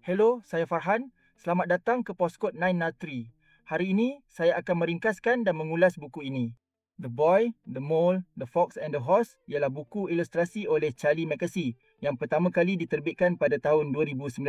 Hello, saya Farhan. Selamat datang ke Postkod 903. Hari ini, saya akan meringkaskan dan mengulas buku ini. The Boy, The Mole, The Fox and the Horse ialah buku ilustrasi oleh Charlie Mackesy yang pertama kali diterbitkan pada tahun 2019.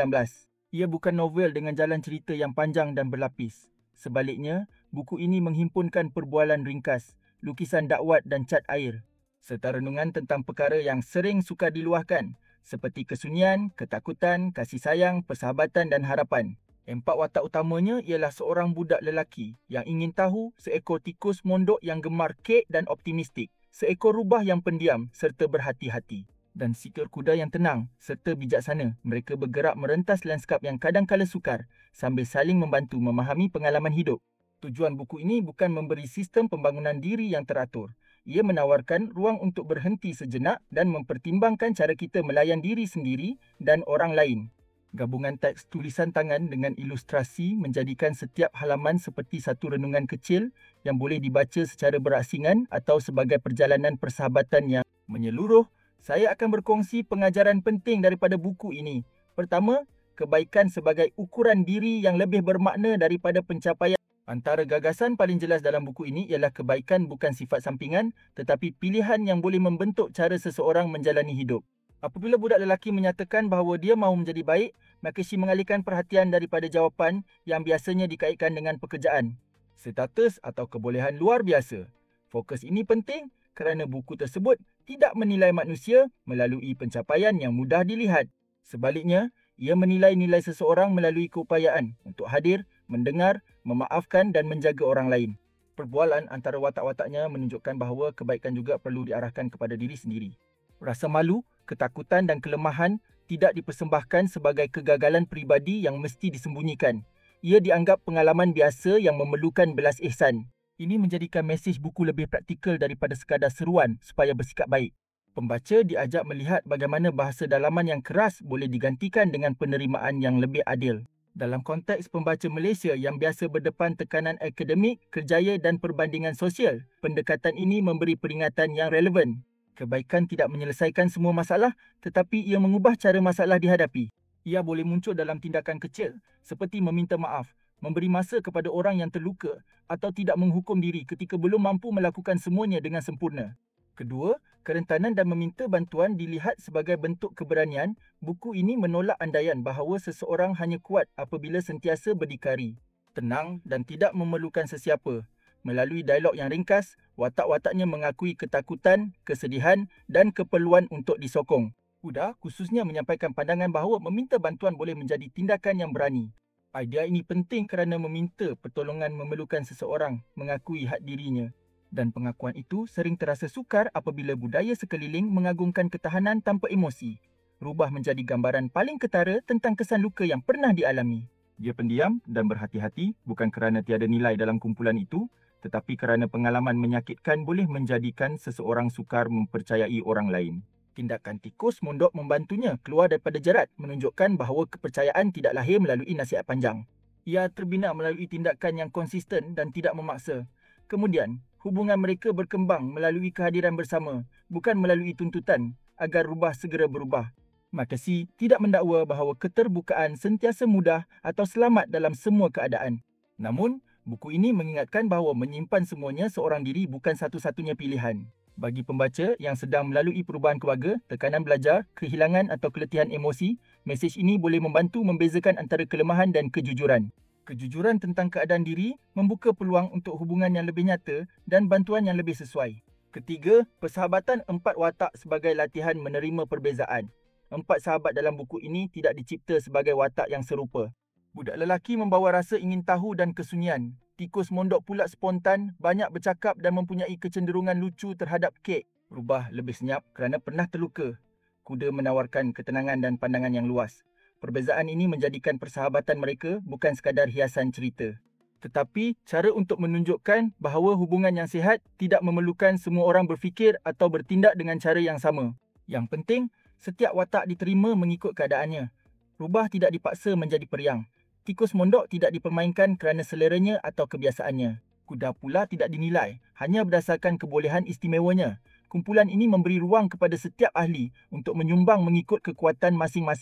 Ia bukan novel dengan jalan cerita yang panjang dan berlapis. Sebaliknya, buku ini menghimpunkan perbualan ringkas, lukisan dakwat dan cat air, serta renungan tentang perkara yang sering sukar diluahkan, seperti kesunyian, ketakutan, kasih sayang, persahabatan dan harapan. Empat watak utamanya ialah seorang budak lelaki yang ingin tahu, seekor tikus mondok yang gemar kek dan optimistik, seekor rubah yang pendiam serta berhati-hati, dan seekor kuda yang tenang serta bijaksana. Mereka bergerak merentas landskap yang kadang-kala sukar sambil saling membantu memahami pengalaman hidup. Tujuan buku ini bukan memberi sistem pembangunan diri yang teratur. Ia menawarkan ruang untuk berhenti sejenak dan mempertimbangkan cara kita melayan diri sendiri dan orang lain. Gabungan teks tulisan tangan dengan ilustrasi menjadikan setiap halaman seperti satu renungan kecil yang boleh dibaca secara berasingan atau sebagai perjalanan persahabatan yang menyeluruh. Saya akan berkongsi pengajaran penting daripada buku ini. Pertama, kebaikan sebagai ukuran diri yang lebih bermakna daripada pencapaian. Antara gagasan paling jelas dalam buku ini ialah kebaikan bukan sifat sampingan tetapi pilihan yang boleh membentuk cara seseorang menjalani hidup. Apabila budak lelaki menyatakan bahawa dia mahu menjadi baik, Mackesy mengalihkan perhatian daripada jawapan yang biasanya dikaitkan dengan pekerjaan, status atau kebolehan luar biasa. Fokus ini penting kerana buku tersebut tidak menilai manusia melalui pencapaian yang mudah dilihat. Sebaliknya, ia menilai nilai seseorang melalui keupayaan untuk hadir, mendengar, memaafkan dan menjaga orang lain. Perbualan antara watak-wataknya menunjukkan bahawa kebaikan juga perlu diarahkan kepada diri sendiri. Rasa malu, ketakutan dan kelemahan tidak dipersembahkan sebagai kegagalan peribadi yang mesti disembunyikan. Ia dianggap pengalaman biasa yang memerlukan belas ihsan. Ini menjadikan mesej buku lebih praktikal daripada sekadar seruan supaya bersikap baik. Pembaca diajak melihat bagaimana bahasa dalaman yang keras boleh digantikan dengan penerimaan yang lebih adil. Dalam konteks pembaca Malaysia yang biasa berdepan tekanan akademik, kerjaya dan perbandingan sosial, pendekatan ini memberi peringatan yang relevan. Kebaikan tidak menyelesaikan semua masalah, tetapi ia mengubah cara masalah dihadapi. Ia boleh muncul dalam tindakan kecil, seperti meminta maaf, memberi masa kepada orang yang terluka, atau tidak menghukum diri ketika belum mampu melakukan semuanya dengan sempurna. Kedua, kerentanan dan meminta bantuan dilihat sebagai bentuk keberanian. Buku ini menolak andaian bahawa seseorang hanya kuat apabila sentiasa berdikari, tenang dan tidak memerlukan sesiapa. Melalui dialog yang ringkas, watak-wataknya mengakui ketakutan, kesedihan dan keperluan untuk disokong. Budak khususnya menyampaikan pandangan bahawa meminta bantuan boleh menjadi tindakan yang berani. Idea ini penting kerana meminta pertolongan memerlukan seseorang mengakui had dirinya. Dan pengakuan itu sering terasa sukar apabila budaya sekeliling mengagungkan ketahanan tanpa emosi. Rubah menjadi gambaran paling ketara tentang kesan luka yang pernah dialami. Dia pendiam dan berhati-hati bukan kerana tiada nilai dalam kumpulan itu, tetapi kerana pengalaman menyakitkan boleh menjadikan seseorang sukar mempercayai orang lain. Tindakan tikus mondok membantunya keluar daripada jerat, menunjukkan bahawa kepercayaan tidak lahir melalui nasihat panjang. Ia terbina melalui tindakan yang konsisten dan tidak memaksa. Kemudian, hubungan mereka berkembang melalui kehadiran bersama, bukan melalui tuntutan agar rubah segera berubah. Mackesy tidak mendakwa bahawa keterbukaan sentiasa mudah atau selamat dalam semua keadaan. Namun, buku ini mengingatkan bahawa menyimpan semuanya seorang diri bukan satu-satunya pilihan. Bagi pembaca yang sedang melalui perubahan keluarga, tekanan belajar, kehilangan atau keletihan emosi, mesej ini boleh membantu membezakan antara kelemahan dan kejujuran. Kejujuran tentang keadaan diri membuka peluang untuk hubungan yang lebih nyata dan bantuan yang lebih sesuai. Ketiga, persahabatan empat watak sebagai latihan menerima perbezaan. Empat sahabat dalam buku ini tidak dicipta sebagai watak yang serupa. Budak lelaki membawa rasa ingin tahu dan kesunyian. Tikus mondok pula spontan, banyak bercakap dan mempunyai kecenderungan lucu terhadap kek. Rubah lebih senyap kerana pernah terluka. Kuda menawarkan ketenangan dan pandangan yang luas. Perbezaan ini menjadikan persahabatan mereka bukan sekadar hiasan cerita, tetapi cara untuk menunjukkan bahawa hubungan yang sihat tidak memerlukan semua orang berfikir atau bertindak dengan cara yang sama. Yang penting, setiap watak diterima mengikut keadaannya. Rubah tidak dipaksa menjadi periang. Tikus mondok tidak dipermainkan kerana seleranya atau kebiasaannya. Kuda pula tidak dinilai, hanya berdasarkan kebolehan istimewanya. Kumpulan ini memberi ruang kepada setiap ahli untuk menyumbang mengikut kekuatan masing-masing.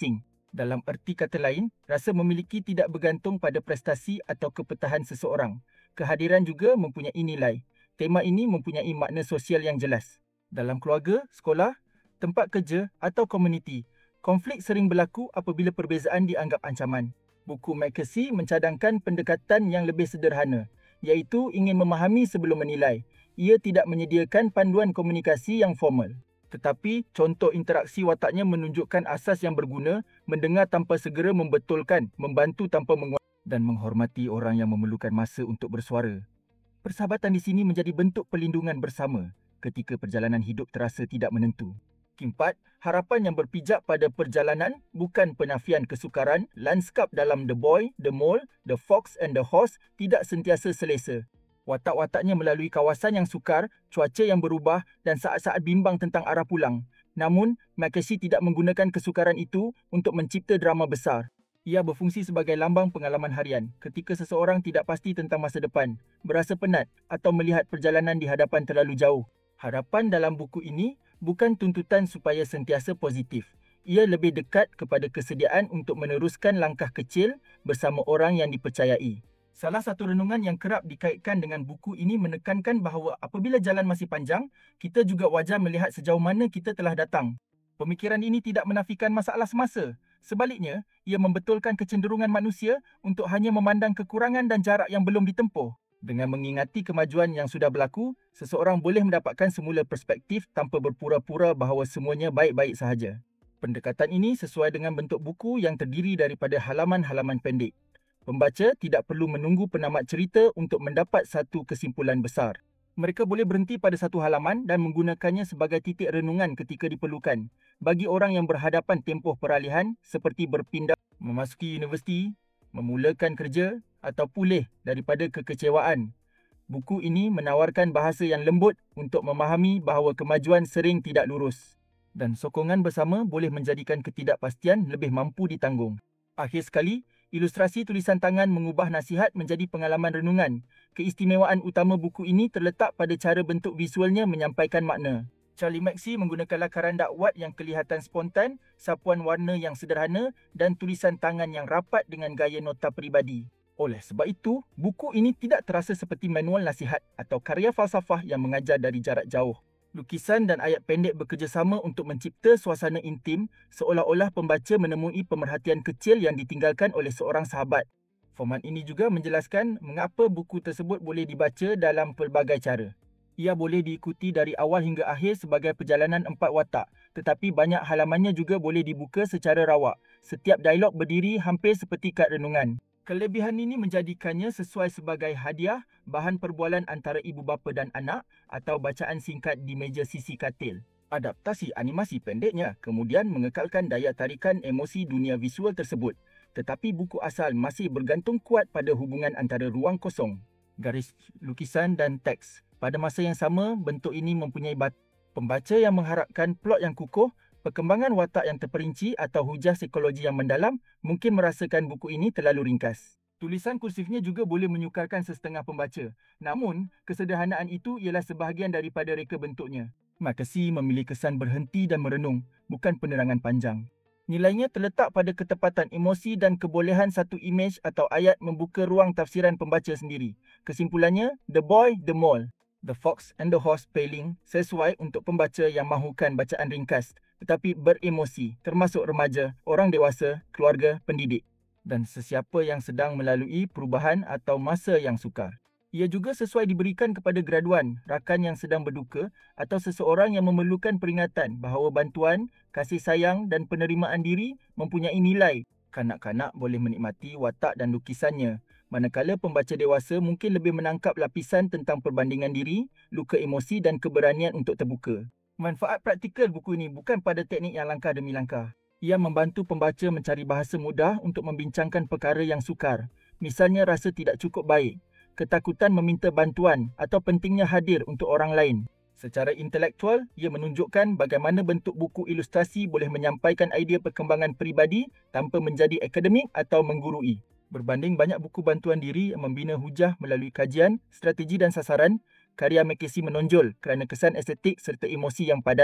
Dalam erti kata lain, rasa memiliki tidak bergantung pada prestasi atau kepetahan seseorang. Kehadiran juga mempunyai nilai. Tema ini mempunyai makna sosial yang jelas. Dalam keluarga, sekolah, tempat kerja atau komuniti, konflik sering berlaku apabila perbezaan dianggap ancaman. Buku McKinsey mencadangkan pendekatan yang lebih sederhana, iaitu ingin memahami sebelum menilai. Ia tidak menyediakan panduan komunikasi yang formal. Tetapi, contoh interaksi wataknya menunjukkan asas yang berguna, mendengar tanpa segera membetulkan, membantu tanpa menguatkan, dan menghormati orang yang memerlukan masa untuk bersuara. Persahabatan di sini menjadi bentuk perlindungan bersama ketika perjalanan hidup terasa tidak menentu. Keempat, harapan yang berpijak pada perjalanan bukan penafian kesukaran. Lanskap dalam The Boy, The Mole, The Fox and the Horse tidak sentiasa selesa. Watak-wataknya melalui kawasan yang sukar, cuaca yang berubah dan saat-saat bimbang tentang arah pulang. Namun, McKinsey tidak menggunakan kesukaran itu untuk mencipta drama besar. Ia berfungsi sebagai lambang pengalaman harian ketika seseorang tidak pasti tentang masa depan, berasa penat atau melihat perjalanan di hadapan terlalu jauh. Harapan dalam buku ini bukan tuntutan supaya sentiasa positif. Ia lebih dekat kepada kesediaan untuk meneruskan langkah kecil bersama orang yang dipercayai. Salah satu renungan yang kerap dikaitkan dengan buku ini menekankan bahawa apabila jalan masih panjang, kita juga wajar melihat sejauh mana kita telah datang. Pemikiran ini tidak menafikan masalah semasa. Sebaliknya, ia membetulkan kecenderungan manusia untuk hanya memandang kekurangan dan jarak yang belum ditempuh. Dengan mengingati kemajuan yang sudah berlaku, seseorang boleh mendapatkan semula perspektif tanpa berpura-pura bahawa semuanya baik-baik sahaja. Pendekatan ini sesuai dengan bentuk buku yang terdiri daripada halaman-halaman pendek. Pembaca tidak perlu menunggu penamat cerita untuk mendapat satu kesimpulan besar. Mereka boleh berhenti pada satu halaman dan menggunakannya sebagai titik renungan ketika diperlukan. Bagi orang yang berhadapan tempoh peralihan seperti berpindah, memasuki universiti, memulakan kerja atau pulih daripada kekecewaan. Buku ini menawarkan bahasa yang lembut untuk memahami bahawa kemajuan sering tidak lurus. Dan sokongan bersama boleh menjadikan ketidakpastian lebih mampu ditanggung. Akhir sekali, ilustrasi tulisan tangan mengubah nasihat menjadi pengalaman renungan. Keistimewaan utama buku ini terletak pada cara bentuk visualnya menyampaikan makna. Charlie Mackesy menggunakan lakaran dakwat yang kelihatan spontan, sapuan warna yang sederhana dan tulisan tangan yang rapat dengan gaya nota peribadi. Oleh sebab itu, buku ini tidak terasa seperti manual nasihat atau karya falsafah yang mengajar dari jarak jauh. Lukisan dan ayat pendek bekerjasama untuk mencipta suasana intim seolah-olah pembaca menemui pemerhatian kecil yang ditinggalkan oleh seorang sahabat. Format ini juga menjelaskan mengapa buku tersebut boleh dibaca dalam pelbagai cara. Ia boleh diikuti dari awal hingga akhir sebagai perjalanan 4 watak, tetapi banyak halamannya juga boleh dibuka secara rawak. Setiap dialog berdiri hampir seperti kad renungan. Kelebihan ini menjadikannya sesuai sebagai hadiah, bahan perbualan antara ibu bapa dan anak atau bacaan singkat di meja sisi katil. Adaptasi animasi pendeknya kemudian mengekalkan daya tarikan emosi dunia visual tersebut, tetapi buku asal masih bergantung kuat pada hubungan antara ruang kosong, garis lukisan dan teks. Pada masa yang sama, bentuk ini mempunyai pembaca yang mengharapkan plot yang kukuh, perkembangan watak yang terperinci atau hujah psikologi yang mendalam mungkin merasakan buku ini terlalu ringkas. Tulisan kursifnya juga boleh menyukarkan sesetengah pembaca. Namun, kesederhanaan itu ialah sebahagian daripada reka bentuknya. McKinsey memilih kesan berhenti dan merenung, bukan penerangan panjang. Nilainya terletak pada ketepatan emosi dan kebolehan satu imej atau ayat membuka ruang tafsiran pembaca sendiri. Kesimpulannya, The Boy, The Mole, The Fox and the Horse Paling sesuai untuk pembaca yang mahukan bacaan ringkas tetapi beremosi, termasuk remaja, orang dewasa, keluarga, pendidik dan sesiapa yang sedang melalui perubahan atau masa yang sukar. Ia juga sesuai diberikan kepada graduan, rakan yang sedang berduka atau seseorang yang memerlukan peringatan bahawa bantuan, kasih sayang dan penerimaan diri mempunyai nilai. Kanak-kanak boleh menikmati watak dan lukisannya, manakala pembaca dewasa mungkin lebih menangkap lapisan tentang perbandingan diri, luka emosi dan keberanian untuk terbuka. Manfaat praktikal buku ini bukan pada teknik yang langkah demi langkah. Ia membantu pembaca mencari bahasa mudah untuk membincangkan perkara yang sukar. Misalnya rasa tidak cukup baik, ketakutan meminta bantuan atau pentingnya hadir untuk orang lain. Secara intelektual, ia menunjukkan bagaimana bentuk buku ilustrasi boleh menyampaikan idea perkembangan peribadi tanpa menjadi akademik atau menggurui. Berbanding banyak buku bantuan diri yang membina hujah melalui kajian, strategi dan sasaran, karya McKinsey menonjol kerana kesan estetik serta emosi yang padat.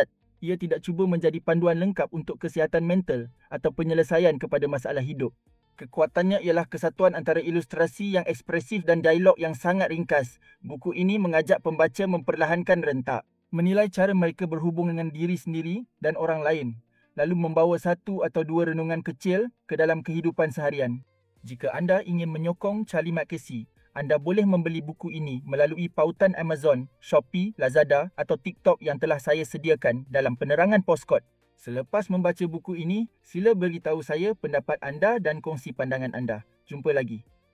Ia tidak cuba menjadi panduan lengkap untuk kesihatan mental atau penyelesaian kepada masalah hidup. Kekuatannya ialah kesatuan antara ilustrasi yang ekspresif dan dialog yang sangat ringkas. Buku ini mengajak pembaca memperlahankan rentak, menilai cara mereka berhubung dengan diri sendiri dan orang lain, lalu membawa satu atau dua renungan kecil ke dalam kehidupan seharian. Jika anda ingin menyokong Charlie Mackesy, anda boleh membeli buku ini melalui pautan Amazon, Shopee, Lazada atau TikTok yang telah saya sediakan dalam penerangan Postkod. Selepas membaca buku ini, sila beritahu saya pendapat anda dan kongsi pandangan anda. Jumpa lagi.